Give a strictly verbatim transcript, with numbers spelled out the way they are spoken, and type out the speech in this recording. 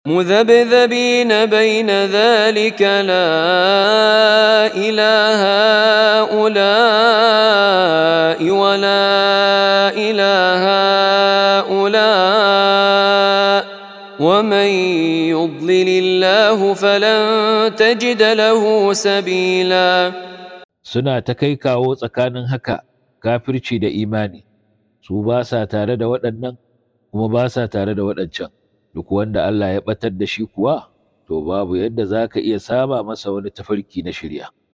مذبذبين بين ذلك لا إلى هؤلاء ولا إلى هؤلاء ومن يضلل الله فلن تجد له سبيلا. Suna ta kai kawo tsakanin haka kafirci da imani, su ba sa tare da waɗannan kuma ba sa tare da waɗancan. Duk wanda Allah ya ɓatar da shi kuwa, to babu yadda za ka iya saba masa wani tafarki na shirya.